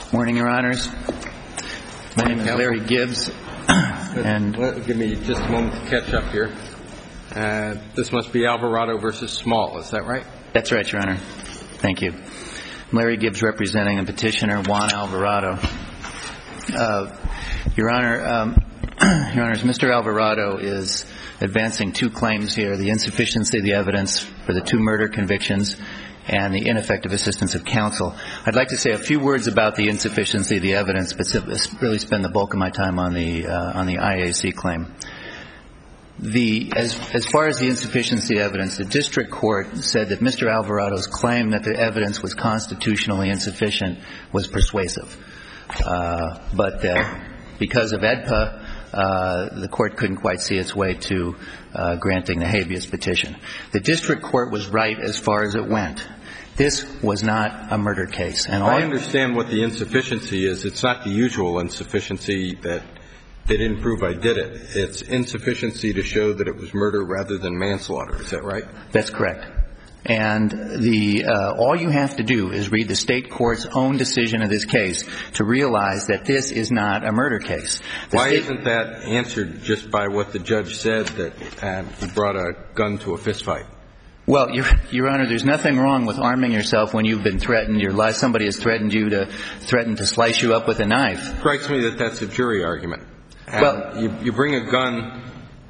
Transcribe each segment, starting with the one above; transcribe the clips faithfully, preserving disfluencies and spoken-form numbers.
Morning, Your Honors. My name is Larry Gibbs. And give me just a moment to catch up here. Uh, this must be Alvarado versus Small. Is that right? That's right, Your Honor. Thank you. I'm Larry Gibbs, representing the petitioner Juan Alvarado. Uh, Your Honor, um, Your Honors, Mister Alvarado is advancing two claims here: the insufficiency of the evidence for the two murder convictions and the ineffective assistance of counsel. I'd like to say a few words about the insufficiency of the evidence, but really spend the bulk of my time on the uh, on the I A C claim. The as as far as the insufficiency of evidence, the district court said that Mister Alvarado's claim that the evidence was constitutionally insufficient was persuasive, uh, but uh, because of E D P A, uh, the court couldn't quite see its way to uh, granting the habeas petition. The district court was right as far as it went. This was not a murder case. And all I understand what the insufficiency is. It's not the usual insufficiency that they didn't prove I did it. It's insufficiency to show that it was murder rather than manslaughter. Is that right? That's correct. And the uh, all you have to do is read the state court's own decision of this case to realize that this is not a murder case. The Why isn't that answered just by what the judge said, that uh, he brought a gun to a fist fight? Well, Your, Your Honor, there's nothing wrong with arming yourself when you've been threatened. Your life, somebody has threatened you to threaten to slice you up with a knife. It strikes me that that's a jury argument. And well, you, you bring a gun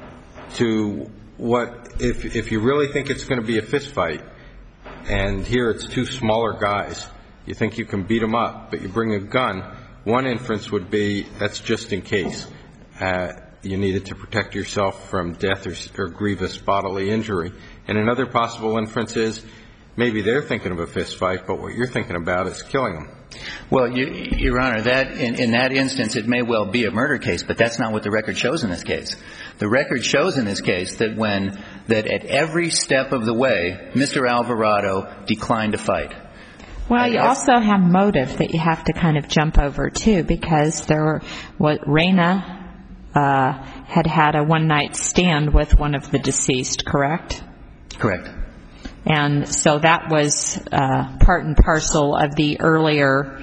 to what, if if you really think it's going to be a fist fight, and here it's two smaller guys, you think you can beat them up, but you bring a gun, one inference would be that's just in case. Uh, you needed to protect yourself from death or, or grievous bodily injury. And another possible inference is maybe they're thinking of a fist fight, but what you're thinking about is killing them. Well, you, Your Honor, that in, in that instance, it may well be a murder case, but that's not what the record shows in this case. The record shows in this case that when that at every step of the way, Mister Alvarado declined to fight. Well, you also have motive that you have to kind of jump over too, because there were what Reyna uh, had had a one-night stand with one of the deceased, correct? Correct. And so that was uh, part and parcel of the earlier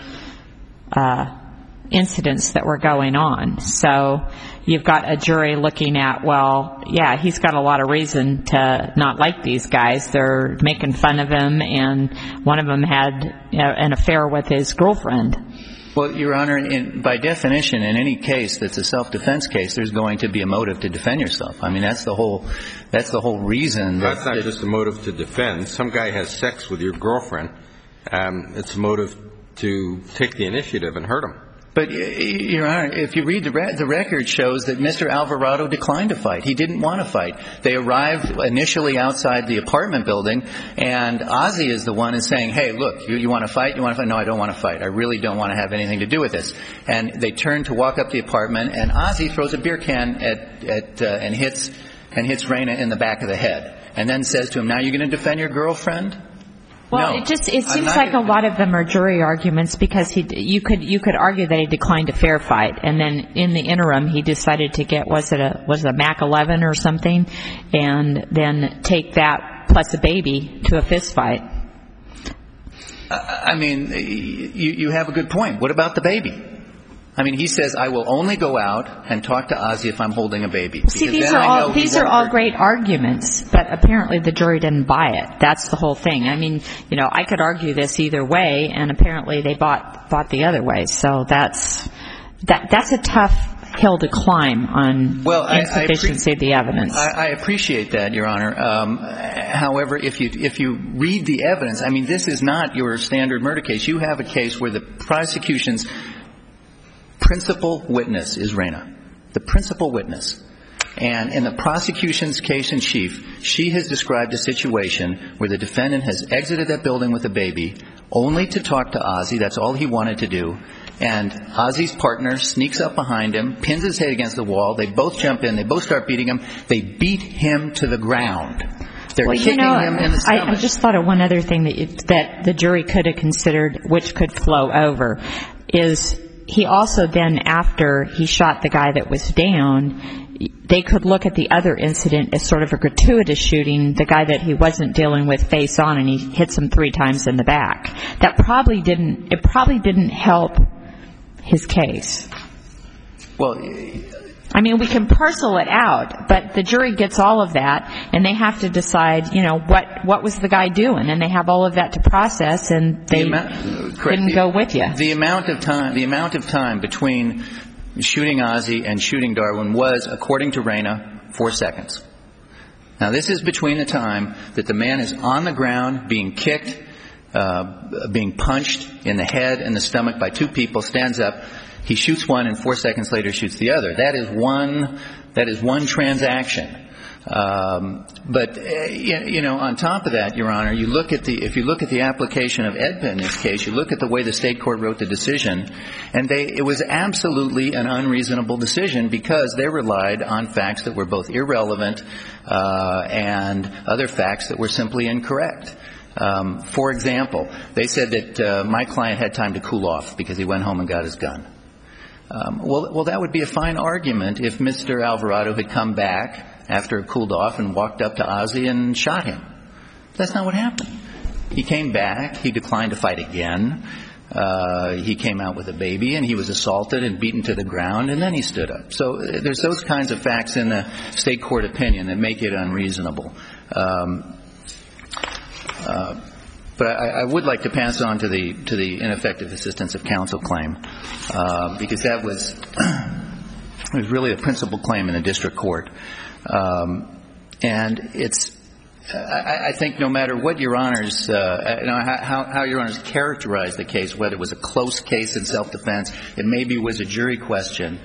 uh, incidents that were going on. So you've got a jury looking at, well, yeah, he's got a lot of reason to not like these guys. They're making fun of him, and one of them had, you know, an affair with his girlfriend. Well, Your Honor, in, by definition, in any case that's a self-defense case, there's going to be a motive to defend yourself. I mean, that's the whole, that's the whole reason. That, that's not that, just a motive to defend. Some guy has sex with your girlfriend. Um, it's a motive to take the initiative and hurt him. But, Your Honor, if you read the, re- the record shows that Mister Alvarado declined to fight. He didn't want to fight. They arrived initially outside the apartment building, and Ozzie is the one who's saying, hey, look, you, you want to fight? You want to fight? No, I don't want to fight. I really don't want to have anything to do with this. And they turn to walk up the apartment, and Ozzie throws a beer can at, at uh, and hits and hits Reyna in the back of the head, and then says to him, now you're going to defend your girlfriend? Well, no, it just it seems like a lot of them are jury arguments, because he you could you could argue that he declined a fair fight, and then in the interim he decided to get was it a was it a Mac eleven or something, and then take that plus a baby to a fist fight. I mean, you you have a good point. What about the baby? I mean, he says, I will only go out and talk to Ozzie if I'm holding a baby. See, these are all these are all great arguments, but apparently the jury didn't buy it. That's the whole thing. I mean, you know, I could argue this either way, and apparently they bought bought the other way. So that's that that's a tough hill to climb on well, insufficiency I, I of the evidence. I, I appreciate that, Your Honor. Um, however, if you if you read the evidence, I mean, this is not your standard murder case. You have a case where the prosecution's principal witness is Reyna, the principal witness. And in the prosecution's case in chief, she has described a situation where the defendant has exited that building with a baby only to talk to Ozzie. That's all he wanted to do. And Ozzie's partner sneaks up behind him, pins his head against the wall. They both jump in. They both start beating him. They beat him to the ground. They're well, kicking you know, him in the stomach. I, I just thought of one other thing that, you, that the jury could have considered, which could flow over, is he also then, after he shot the guy that was down, they could look at the other incident as sort of a gratuitous shooting, the guy that he wasn't dealing with face on, and he hits him three times in the back. That probably didn't, it probably didn't help his case? Well, I mean, we can parcel it out, but the jury gets all of that, and they have to decide, you know, what what was the guy doing, and they have all of that to process, and they the amount, couldn't go with you. The amount of time, the amount of time between shooting Ozzie and shooting Darwin was, according to Reyna, four seconds. Now, this is between the time that the man is on the ground being kicked, uh, being punched in the head and the stomach by two people, stands up. He shoots one, and four seconds later shoots the other. That is one. That is one transaction. Um, but uh, you know, on top of that, Your Honor, you look at the if you look at the application of E D P A in this case, you look at the way the state court wrote the decision, and they it was absolutely an unreasonable decision because they relied on facts that were both irrelevant uh, and other facts that were simply incorrect. Um, for example, they said that uh, my client had time to cool off because he went home and got his gun. Um, well, well, that would be a fine argument if Mister Alvarado had come back after it cooled off and walked up to Ozzie and shot him. That's not what happened. He came back. He declined to fight again. Uh, he came out with a baby, and he was assaulted and beaten to the ground, and then he stood up. So uh, there's those kinds of facts in the state court opinion that make it unreasonable. Um, uh, But I, I would like to pass on to the to the ineffective assistance of counsel claim, uh, because that was was really a principal claim in the district court, um, and it's. I, I think no matter what Your Honors, uh, you know, how, how Your Honors characterize the case, whether it was a close case in self-defense, it maybe was a jury question.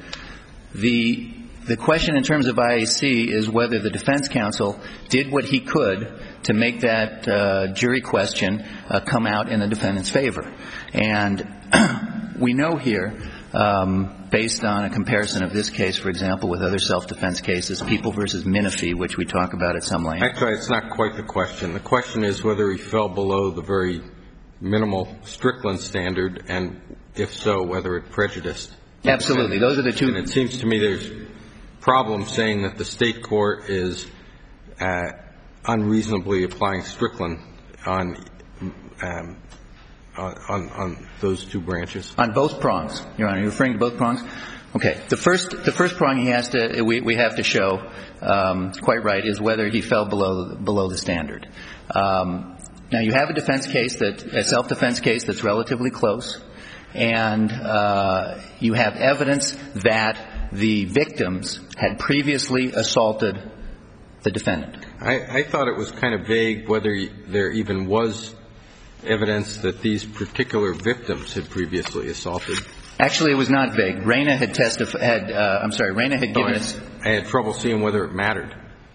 The the question in terms of I A C is whether the defense counsel did what he could to make that uh, jury question uh, come out in the defendant's favor. And we know here, um, based on a comparison of this case, for example, with other self-defense cases, People versus Menifee, which we talk about at some length. Actually, it's not quite the question. The question is whether he fell below the very minimal Strickland standard, and if so, whether it prejudiced. Absolutely. Those are the two. And it seems to me there's problems saying that the state court is uh, unreasonably applying Strickland on, um, on on those two branches. On both prongs, Your Honor. You're referring to both prongs? Okay. The first the first prong he has to we we have to show, um, quite right, is whether he fell below below the standard. Um, now you have a defense case that a self-defense case that's relatively close, and uh, you have evidence that the victims had previously assaulted the defendant. I, I thought it was kind of vague whether there even was evidence that these particular victims had previously assaulted. Actually, it was not vague. Reyna had testified. Had uh, I'm sorry. Reyna had given us. I had trouble seeing whether it mattered.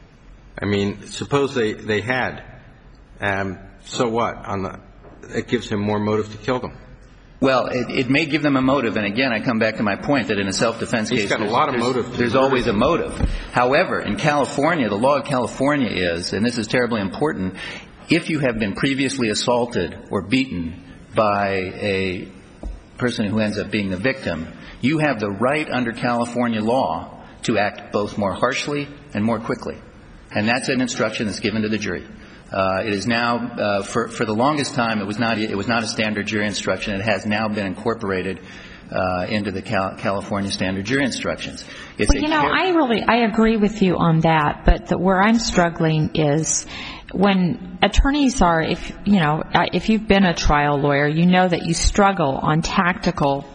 I mean, suppose they they had. Um, so what? On the, it gives him more motive to kill them. Well, it, it may give them a motive, and again, I come back to my point that in a self-defense case, He's got a lot of motive. There's always a motive. However, in California, the law of California is, and this is terribly important, if you have been previously assaulted or beaten by a person who ends up being the victim, you have the right under California law to act both more harshly and more quickly. And that's an instruction that's given to the jury. Uh, it is now, uh, for for the longest time, it was not it was not a standard jury instruction. It has now been incorporated uh, into the Cal- California standard jury instructions. It's well, you know, I really I agree with you on that, but the, where I'm struggling is when attorneys are, if you know, if you've been a trial lawyer, you know that you struggle on tactical.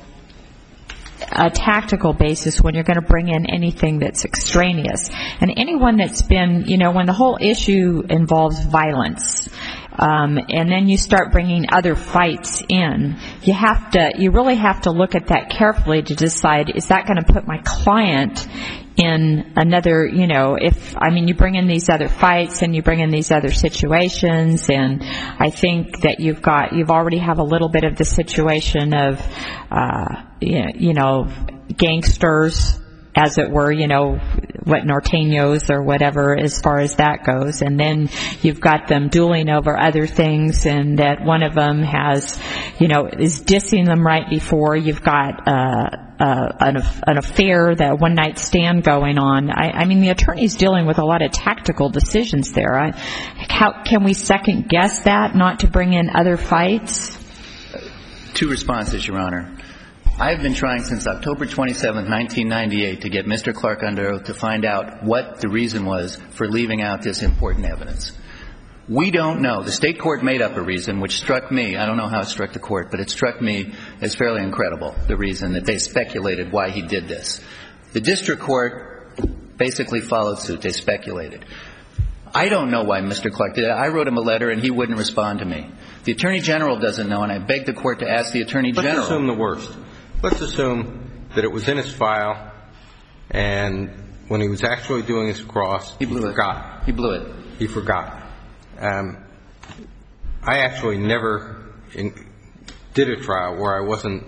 a tactical basis when you're going to bring in anything that's extraneous. And anyone that's been, you know, when the whole issue involves violence, um, and then you start bringing other fights in, you have to, you really have to look at that carefully to decide, is that going to put my client in another, you know, if, I mean, you bring in these other fights and you bring in these other situations, and I think that you've got, you've already have a little bit of the situation of, uh, you know, gangsters, as it were, you know, what norteños or whatever as far as that goes. And then you've got them dueling over other things, and that one of them has, you know, is dissing them right before. You've got uh, uh, an, an affair, that one night stand going on. I, I mean, the attorney's dealing with a lot of tactical decisions there. I, how can we second guess that, not to bring in other fights? Two responses, Your Honor. I've been trying since October twenty-seventh, nineteen ninety-eight, to get Mister Clark under oath to find out what the reason was for leaving out this important evidence. We don't know. The state court made up a reason, which struck me, I don't know how it struck the court, but it struck me as fairly incredible, the reason that they speculated why he did this. The district court basically followed suit. They speculated. I don't know why Mister Clark did it. I wrote him a letter and he wouldn't respond to me. The Attorney General doesn't know, and I begged the court to ask the Attorney General. Let's assume the worst. Let's assume that it was in his file, and when he was actually doing his cross, he, he blew forgot. It. He blew it. He forgot. Um, I actually never in, did a trial where I wasn't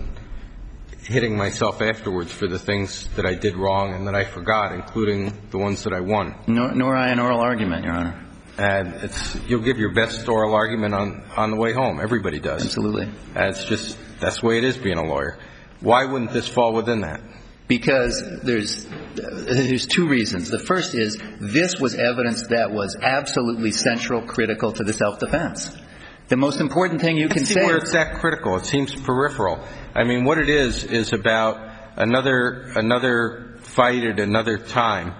hitting myself afterwards for the things that I did wrong and that I forgot, including the ones that I won. Nor, nor I an oral argument, Your Honor. And it's, you'll give your best oral argument on, on the way home. Everybody does. Absolutely. And it's just, that's the way it is being a lawyer. Why wouldn't this fall within that? Because there's, there's two reasons. The first is this was evidence that was absolutely central, critical to the self-defense. The most important thing you can see say. Where it's that critical. It seems peripheral. I mean, what it is is about another another fight at another time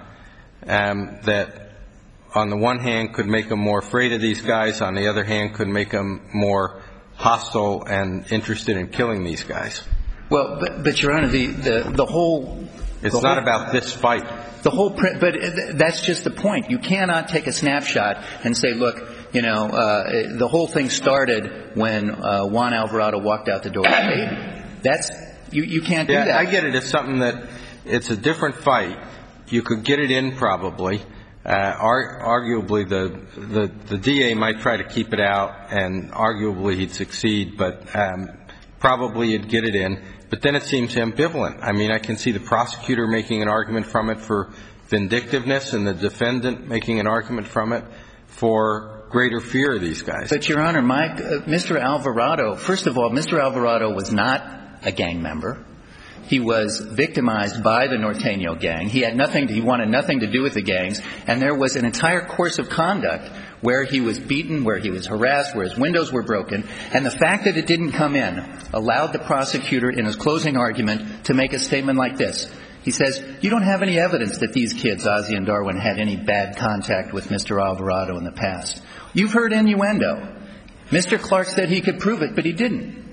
um, that, on the one hand, could make them more afraid of these guys. On the other hand, could make them more hostile and interested in killing these guys. Well, but, but Your Honor, the, the, the whole... It's the not whole, about this fight. The whole... But that's just the point. You cannot take a snapshot and say, look, you know, uh, the whole thing started when uh, Juan Alvarado walked out the door. That's... You, you can't do yeah, that. I get it. It's something that... It's a different fight. You could get it in, probably. Uh, ar- arguably, the, the, the D A might try to keep it out, and arguably he'd succeed, but um, probably he'd get it in. But then it seems ambivalent. I mean, I can see the prosecutor making an argument from it for vindictiveness and the defendant making an argument from it for greater fear of these guys. But, Your Honor, Mike, uh, Mister Alvarado, first of all, Mister Alvarado was not a gang member. He was victimized by the Norteño gang. He had nothing to, he wanted nothing to do with the gangs. And there was an entire course of conduct where he was beaten, where he was harassed, where his windows were broken. And the fact that it didn't come in allowed the prosecutor in his closing argument to make a statement like this. He says, you don't have any evidence that these kids, Ozzie and Darwin, had any bad contact with Mister Alvarado in the past. You've heard innuendo. Mister Clark said he could prove it, but he didn't.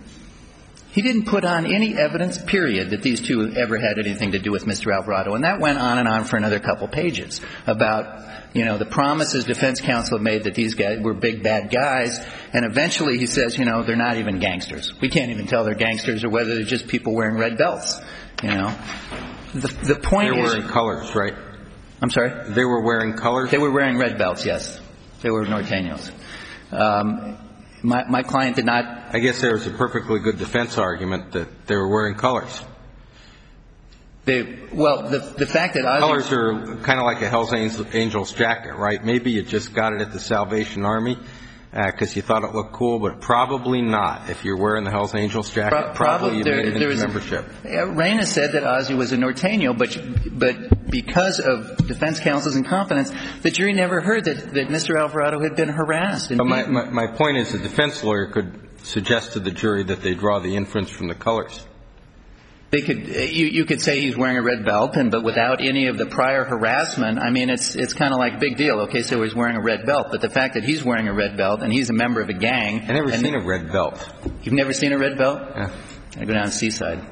He didn't put on any evidence, period, that these two ever had anything to do with Mister Alvarado. And that went on and on for another couple pages about, you know, the promises defense counsel made that these guys were big, bad guys. And eventually he says, you know, they're not even gangsters. We can't even tell they're gangsters or whether they're just people wearing red belts, you know. The, the point They're is... wearing colors, right? I'm sorry? They were wearing colors? They were wearing red belts, yes. They were Norteños. Um... My, my client did not... I guess there was a perfectly good defense argument that they were wearing colors. They, well, the, the fact that... Ozzie, colors are kind of like a Hell's Angels jacket, right? Maybe you just got it at the Salvation Army because uh, you thought it looked cool, but probably not. If you're wearing the Hell's Angels jacket, Pro- probably you there, made it there into was membership. A, Reyna said that Ozzie was a Norteño, but but because of defense counsel's incompetence, the jury never heard that, that Mister Alvarado had been harassed. And but my, my, my point is the defense lawyer could suggest to the jury that they draw the inference from the colors. They could, you, you could say he's wearing a red belt, and but without any of the prior harassment, I mean, it's it's kind of like big deal. Okay, so he's wearing a red belt, but the fact that he's wearing a red belt and he's a member of a gang. I've never seen a red belt. You've never seen a red belt? Yeah. I go down to Seaside.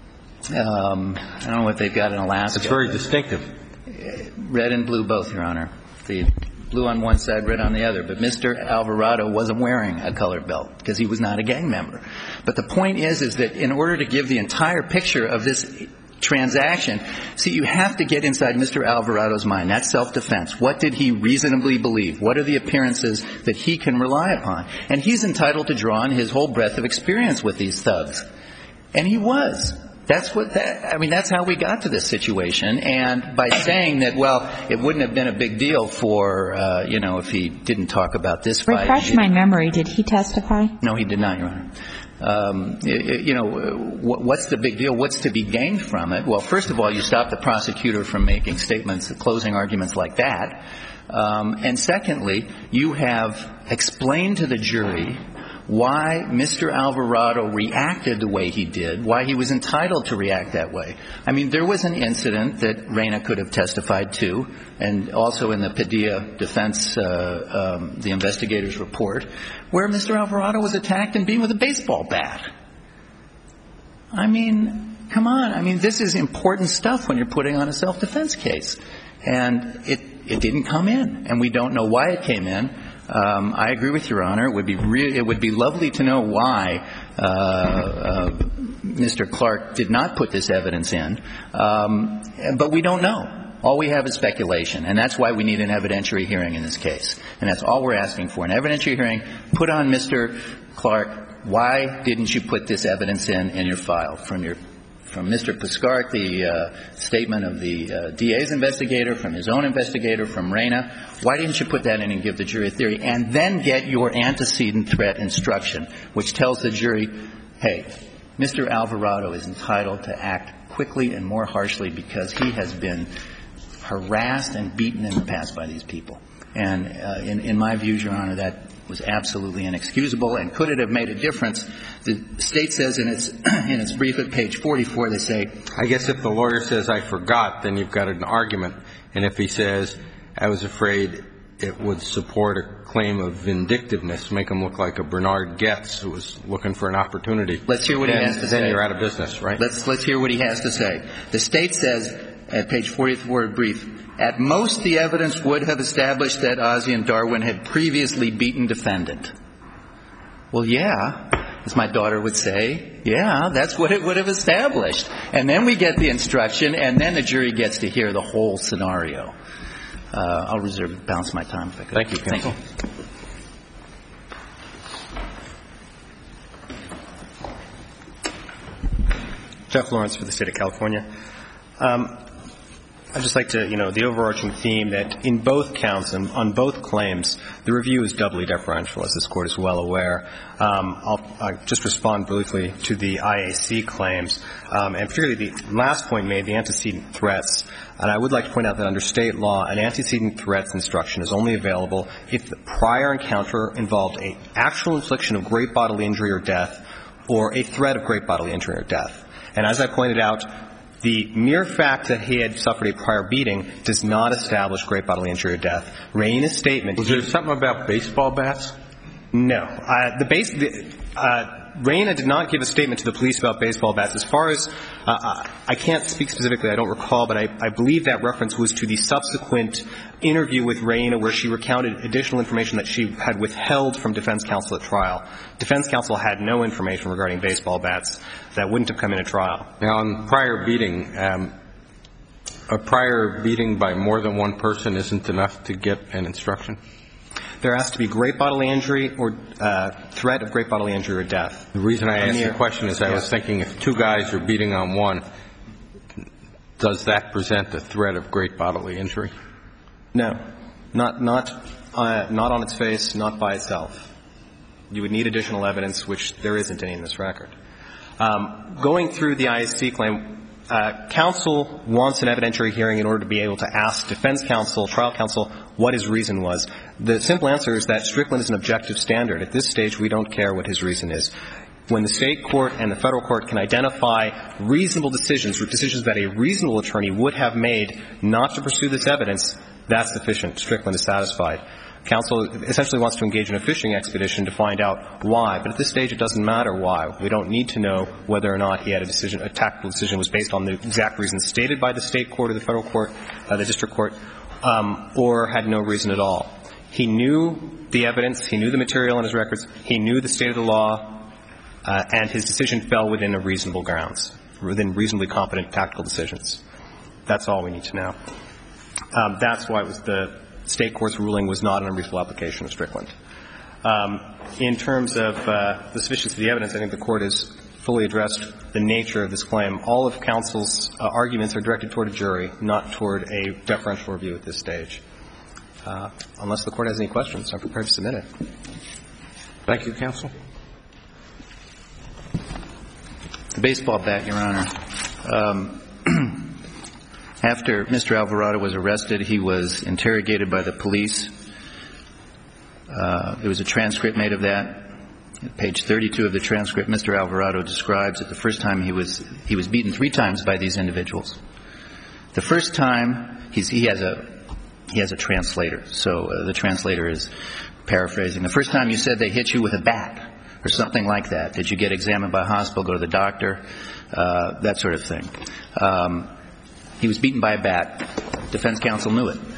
Um, I don't know what they've got in Alaska. It's very distinctive. Red and blue both, Your Honor. The blue on one side, red on the other. But Mister Alvarado wasn't wearing a colored belt because he was not a gang member. But the point is, is that in order to give the entire picture of this transaction, see, you have to get inside Mister Alvarado's mind. That's self-defense. What did he reasonably believe? What are the appearances that he can rely upon? And he's entitled to draw on his whole breadth of experience with these thugs. And he was. That's what that, I mean, that's how we got to this situation. And by saying that, well, it wouldn't have been a big deal for, uh, you know, if he didn't talk about this fight. Refresh my memory. Did he testify? No, he did not, Your Honor. Um, you know, what's the big deal? What's to be gained from it? Well, first of all, you stop the prosecutor from making statements, closing arguments like that. Um, and secondly, you have explained to the jury why Mister Alvarado reacted the way he did, why he was entitled to react that way. I mean, there was an incident that Reyna could have testified to, and also in the Padilla defense, uh, um, the investigator's report, where Mister Alvarado was attacked and beaten with a baseball bat. I mean, come on. I mean, this is important stuff when you're putting on a self-defense case. And it, it didn't come in, and we don't know why it came in. Um, I agree with Your Honor. It would be re- it would be lovely to know why uh, uh, Mister Clark did not put this evidence in, um, but we don't know. All we have is speculation, and that's why we need an evidentiary hearing in this case. And that's all we're asking for, an evidentiary hearing. Put on Mister Clark, why didn't you put this evidence in in your file from your from Mister Piscart, the uh, statement of the uh, D A's investigator, from his own investigator, from Reyna. Why didn't you put that in and give the jury a theory, and then get your antecedent threat instruction, which tells the jury, hey, Mister Alvarado is entitled to act quickly and more harshly because he has been harassed and beaten in the past by these people. And uh, in, in my views, Your Honor, that was absolutely inexcusable. And could it have made a difference? The State says in its in its brief at page forty-four, they say, I guess if the lawyer says, I forgot, then you've got an argument. And if he says, I was afraid it would support a claim of vindictiveness, make him look like a Bernard Goetz who was looking for an opportunity. Let's hear what then, he has to then say. Then you're out of business, right? Let's, let's hear what he has to say. The State says at page forty-four of the brief, at most, the evidence would have established that Ozzie and Darwin had previously beaten defendant. Well, yeah, as my daughter would say, yeah, that's what it would have established. And then we get the instruction, and then the jury gets to hear the whole scenario. Uh, I'll reserve, balance my time if I could. Thank you, counsel. Thank you. Jeff Lawrence for the State of California. Um, I'd just like to, you know, the overarching theme that in both counts and on both claims, the review is doubly deferential, as this Court is well aware. Um, I'll, I'll just respond briefly to the I A C claims, um, and particularly the last point made, the antecedent threats. And I would like to point out that under State law, an antecedent threats instruction is only available if the prior encounter involved an actual infliction of great bodily injury or death or a threat of great bodily injury or death. And as I pointed out, the mere fact that he had suffered a prior beating does not establish great bodily injury or death. Reyna's statement... Was there something about baseball bats? No. Uh, the base... The, uh, Reyna did not give a statement to the police about baseball bats. As far as... Uh, I can't speak specifically, I don't recall, but I, I believe that reference was to the subsequent interview with Reyna where she recounted additional information that she had withheld from defense counsel at trial. Defense counsel had no information regarding baseball bats that wouldn't have come in at trial. Now, on prior beating, um, a prior beating by more than one person isn't enough to get an instruction? There has to be great bodily injury or uh, threat of great bodily injury or death. The reason I asked the question is I yeah. was thinking if two guys are beating on one, does that present a threat of great bodily injury? No. Not, not, uh, not on its face, not by itself. You would need additional evidence, which there isn't any in this record. Um, going through the I A C claim, uh, counsel wants an evidentiary hearing in order to be able to ask defense counsel, trial counsel, what his reason was. The simple answer is that Strickland is an objective standard. At this stage, we don't care what his reason is. When the state court and the federal court can identify reasonable decisions, or decisions that a reasonable attorney would have made not to pursue this evidence, that's sufficient. Strickland is satisfied. Counsel essentially wants to engage in a fishing expedition to find out why, but at this stage it doesn't matter why. We don't need to know whether or not he had a decision, a tactical decision was based on the exact reasons stated by the state court or the federal court, uh, the district court, um, or had no reason at all. He knew the evidence, he knew the material in his records, he knew the state of the law, uh, and his decision fell within a reasonable grounds, within reasonably competent tactical decisions. That's all we need to know. Um, that's why it was the state court's ruling was not an unreasonable application of Strickland. Um, in terms of uh, the sufficiency of the evidence, I think the court has fully addressed the nature of this claim. All of counsel's uh, arguments are directed toward a jury, not toward a deferential review at this stage. Uh, unless the court has any questions, I'm prepared to submit it. Thank you, counsel. The baseball bat, Your Honor. Um, After Mister Alvarado was arrested, he was interrogated by the police. Uh, there was a transcript made of that. page thirty-two of the transcript, Mister Alvarado describes that the first time he was he was beaten three times by these individuals. The first time, he's, he has a he has a translator, so uh, the translator is paraphrasing. The first time you said they hit you with a bat or something like that. Did you get examined by a hospital, go to the doctor, uh, that sort of thing. Um, he was beaten by a bat. Defense counsel knew it.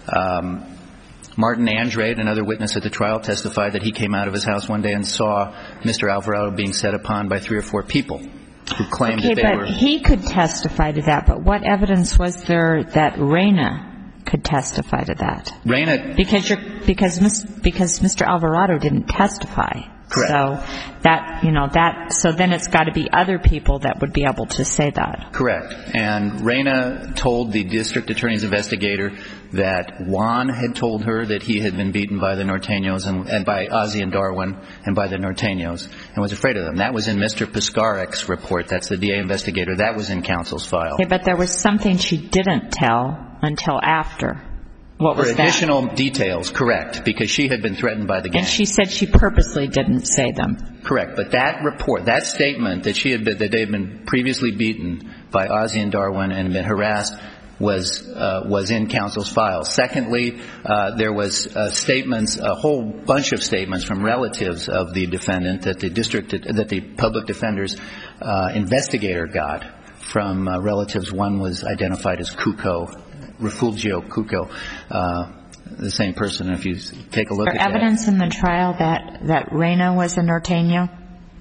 Um, Martin Andrade, another witness at the trial, testified that he came out of his house one day and saw Mister Alvarado being set upon by three or four people who claimed okay, that they but were... he could testify to that, but what evidence was there that Reyna could testify to that? Reyna... Because you're, because Miss, because Mister Alvarado didn't testify. Correct. So that, you know, that, so then it's got to be other people that would be able to say that. Correct. And Reyna told the district attorney's investigator that Juan had told her that he had been beaten by the Norteños and, and by Ozzie and Darwin and by the Norteños and was afraid of them. That was in Mister Piskarik's report. That's the D A investigator. That was in counsel's file. Okay, but there was something she didn't tell until after. What was For that? additional details, correct, because she had been threatened by the gang. And she said she purposely didn't say them. Correct, but that report, that statement that she had been, that they had been previously beaten by Ozzie and Darwin and been harassed was uh, was in counsel's file. Secondly, uh, there was uh, statements, a whole bunch of statements from relatives of the defendant that the district, that the public defender's uh, investigator got from uh, relatives. One was identified as Cuco. Refugio Cuco, uh, the same person. If you take a look For at that. evidence in the trial that, that Reyna was a Norteño?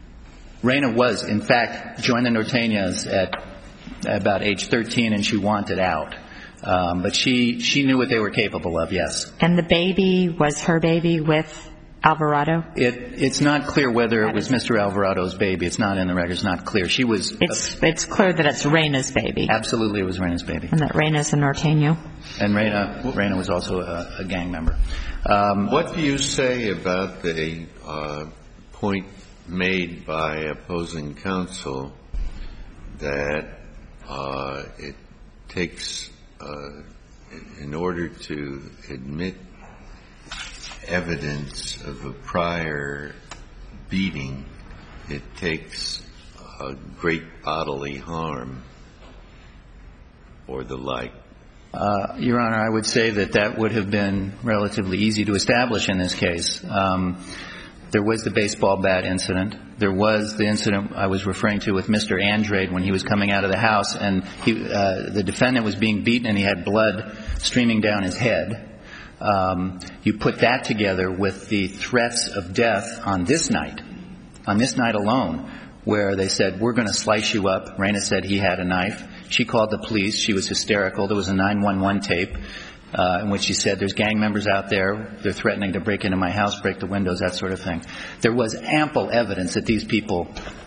Reyna was, in fact, joined the Norteñas at about age thirteen, and she wanted out. Um, but she, she knew what they were capable of, yes. And the baby was her baby with Alvarado? It, it's not clear whether it was Mister Alvarado's baby. It's not in the record. It's not clear. She was... It's it's clear that it's Reyna's baby. Absolutely, it was Reyna's baby. And that Reyna's a Norteño. And Reyna, Reyna was also a, a gang member. Um, what do you say about the uh, point made by opposing counsel that uh, it takes, uh, in order to admit evidence of a prior beating, it takes a great bodily harm or the like? Uh, Your Honor, I would say that that would have been relatively easy to establish in this case. Um, there was the baseball bat incident. There was the incident I was referring to with Mister Andrade when he was coming out of the house, and he, uh, the defendant was being beaten and he had blood streaming down his head. Um, you put that together with the threats of death on this night, on this night alone, where they said, we're going to slice you up. Reyna said he had a knife. She called the police. She was hysterical. There was a nine one one tape uh, in which she said, there's gang members out there. They're threatening to break into my house, break the windows, that sort of thing. There was ample evidence that these people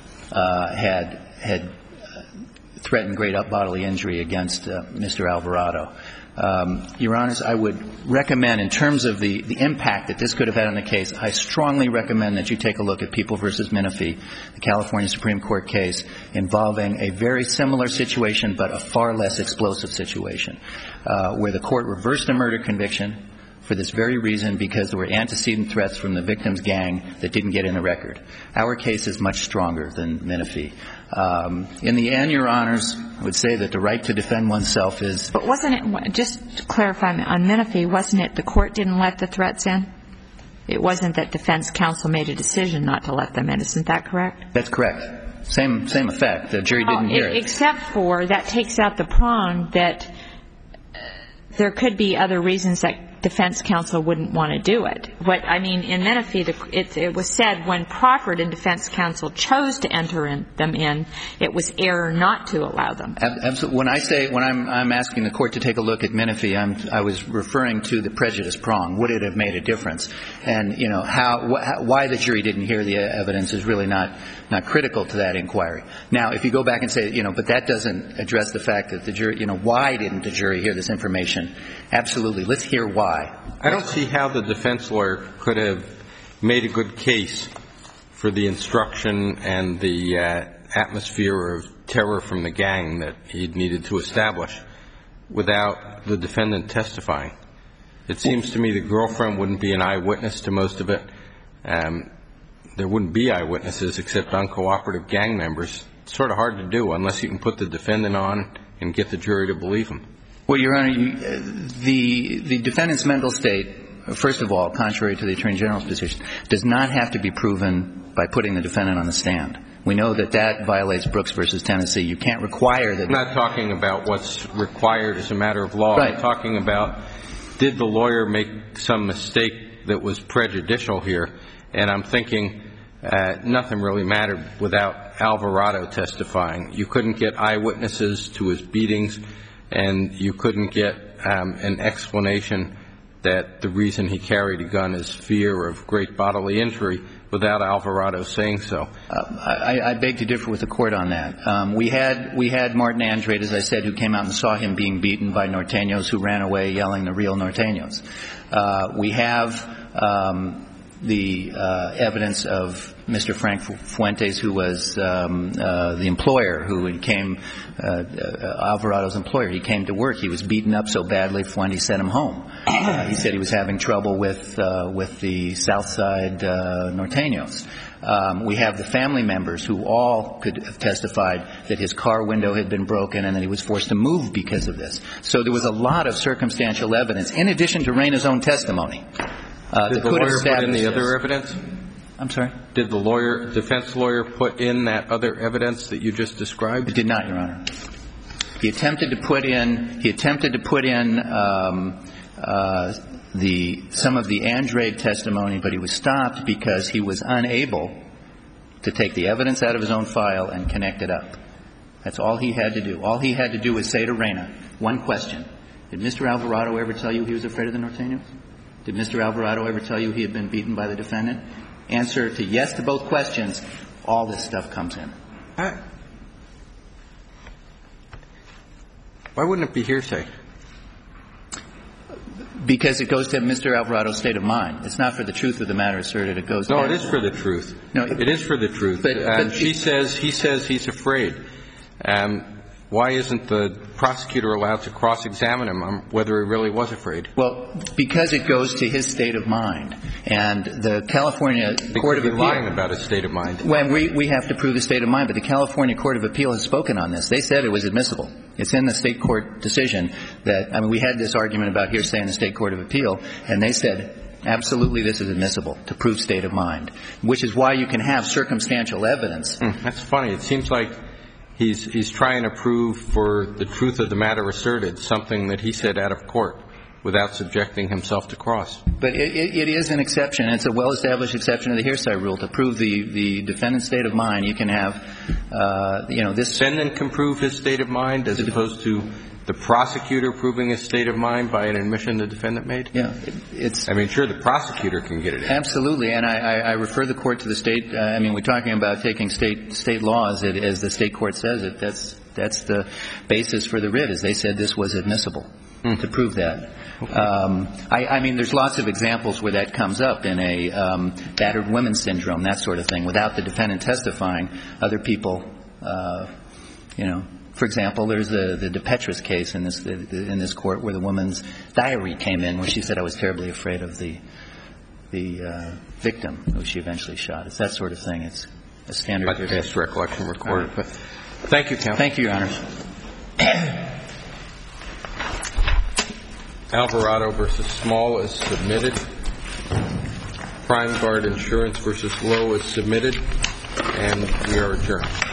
uh, had had threatened great bodily injury against uh, Mister Alvarado. Um, Your Honors, I would recommend, in terms of the, the impact that this could have had on the case, I strongly recommend that you take a look at People v. Menifee, the California Supreme Court case involving a very similar situation but a far less explosive situation, uh, where the court reversed a murder conviction for this very reason, because there were antecedent threats from the victim's gang that didn't get in the record. Our case is much stronger than Menifee. Um, in the end, Your Honors, I would say that the right to defend oneself is... But wasn't it, just to clarify, on Menifee, wasn't it the court didn't let the threats in? It wasn't that defense counsel made a decision not to let them in. Isn't that correct? That's correct. Same same effect. The jury didn't oh, hear it. Except for that takes out the prong that uh, there could be other reasons that defense counsel wouldn't want to do it. What I mean, in Menifee, the, it, it was said when proffered and defense counsel chose to enter in, them in, it was error not to allow them. Absolutely. When I say, when I'm, I'm asking the court to take a look at Menifee, I'm, I was referring to the prejudice prong. Would it have made a difference? And, you know, how, wh- why the jury didn't hear the evidence is really not, not critical to that inquiry. Now, if you go back and say, you know, but that doesn't address the fact that the jury, you know, why didn't the jury hear this information? Absolutely. Let's hear why. I don't see how the defense lawyer could have made a good case for the instruction and the uh, atmosphere of terror from the gang that he needed to establish without the defendant testifying. It seems to me the girlfriend wouldn't be an eyewitness to most of it. Um, there wouldn't be eyewitnesses except uncooperative gang members. It's sort of hard to do unless you can put the defendant on and get the jury to believe him. Well, Your Honor, you, uh, the the defendant's mental state, first of all, contrary to the Attorney General's position, does not have to be proven by putting the defendant on the stand. We know that that violates Brooks versus Tennessee. You can't require that. I'm not talking about what's required as a matter of law. Right. I'm talking about, did the lawyer make some mistake that was prejudicial here? And I'm thinking uh, nothing really mattered without Alvarado testifying. You couldn't get eyewitnesses to his beatings, and you couldn't get um, an explanation that the reason he carried a gun is fear of great bodily injury without Alvarado saying so. Uh, I, I beg to differ with the court on that. Um, we had we had Martin Andrade, as I said, who came out and saw him being beaten by Norteños who ran away yelling the real Norteños. Uh, we have um, the uh, evidence of Mister Frank Fuentes, who was um, uh, the employer, who came, uh, uh, Alvarado's employer. He came to work. He was beaten up so badly, Fuentes sent him home. Uh, he said he was having trouble with uh, with the South Side uh, Norteños. Um, we have the family members who all could have testified that his car window had been broken and that he was forced to move because of this. So there was a lot of circumstantial evidence, in addition to Reyna's own testimony. Uh, Did the lawyer put in the other evidence? I'm sorry? Did the lawyer, defense lawyer, put in that other evidence that you just described? It did not, Your Honor. He attempted to put in, he attempted to put in um, uh, the some of the Andrade testimony, but he was stopped because he was unable to take the evidence out of his own file and connect it up. That's all he had to do. All he had to do was say to Reyna, one question: did Mister Alvarado ever tell you he was afraid of the Norteños? Did Mister Alvarado ever tell you he had been beaten by the defendant? Answer to yes to both questions. All this stuff comes in. I, why wouldn't it be hearsay? Because it goes to Mister Alvarado's state of mind. It's not for the truth of the matter asserted. It goes. No, to it is for the truth. No, it, it is for the truth. But, um, but she says he says he's afraid. Um, why isn't the prosecutor allowed to cross-examine him on whether he really was afraid? Well, because it goes to his state of mind, and the California Court of Appeal. Lying about his state of mind. When we we have to prove the state of mind, but the California Court of Appeal has spoken on this. They said it was admissible. It's in the state court decision that, I mean, we had this argument about hearsay in the state court of appeal, and they said absolutely this is admissible to prove state of mind, which is why you can have circumstantial evidence. Mm, that's funny. It seems like he's he's trying to prove for the truth of the matter asserted something that he said out of court without subjecting himself to cross. But it, it, it is an exception. It's a well-established exception to the hearsay rule. To prove the, the defendant's state of mind, you can have, uh, you know, this. Defendant can prove his state of mind as opposed to the prosecutor proving his state of mind by an admission the defendant made? Yeah. It, it's. I mean, sure, the prosecutor can get it in. Absolutely. And I, I, I refer the court to the state. Uh, I mean, we're talking about taking state state laws it, as the state court says it. That's that's the basis for the writ, is they said this was admissible mm. to prove that. Okay. Um, I, I mean, there's lots of examples where that comes up in a um, battered women's syndrome, that sort of thing. Without the defendant testifying, other people, uh, you know. For example, there's the, the DePetris case in this the, in this court where the woman's diary came in, where she said, "I was terribly afraid of the the uh, victim who she eventually shot." It's that sort of thing. It's a standard. But best recollection recorded. Right. But thank you, counsel. Thank you, Your Honors. Alvarado versus Small is submitted. Prime Guard Insurance versus Lowe is submitted, and we are adjourned.